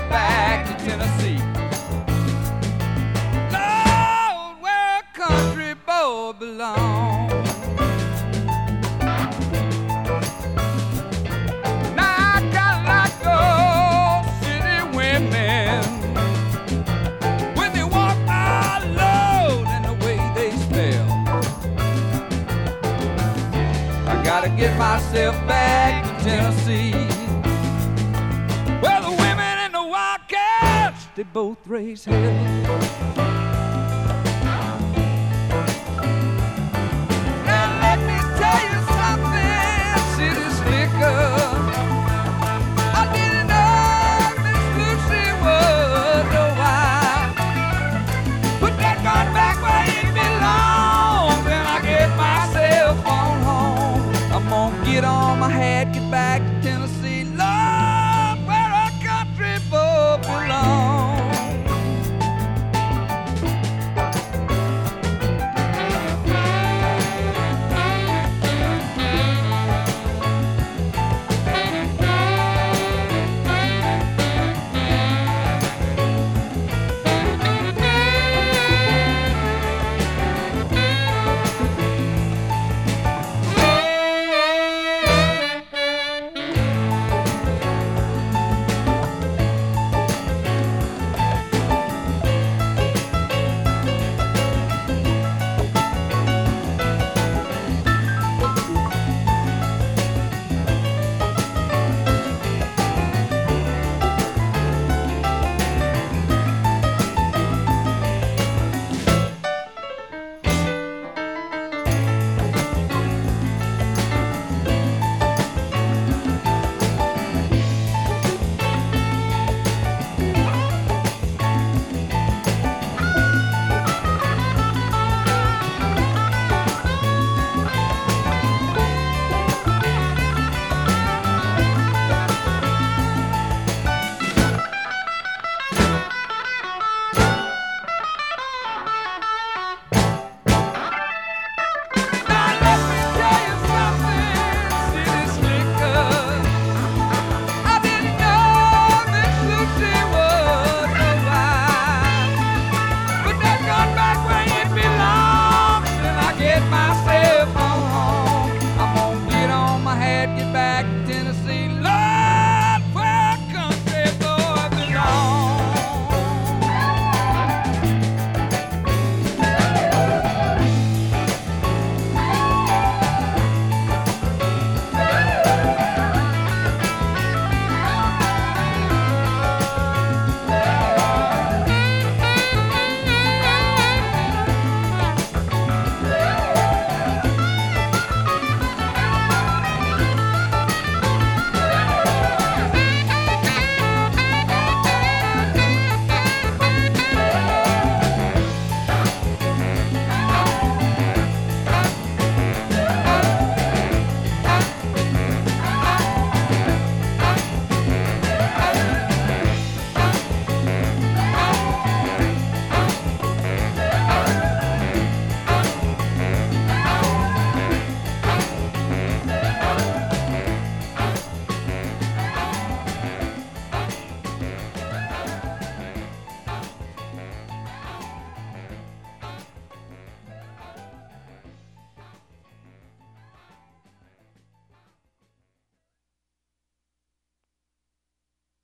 myself back to Tennessee. Lord, where a country boy belongs. Now I got like those city women when they walk my load and the way they spell. I gotta get myself back to Tennessee, where the women and the Wildcats, they both raise hell. Now let me tell you something, city slicker. I didn't know Miss Lucy was a wife. Put that gun back where it belongs, and I get myself on home. I'm gonna get on my hat, get back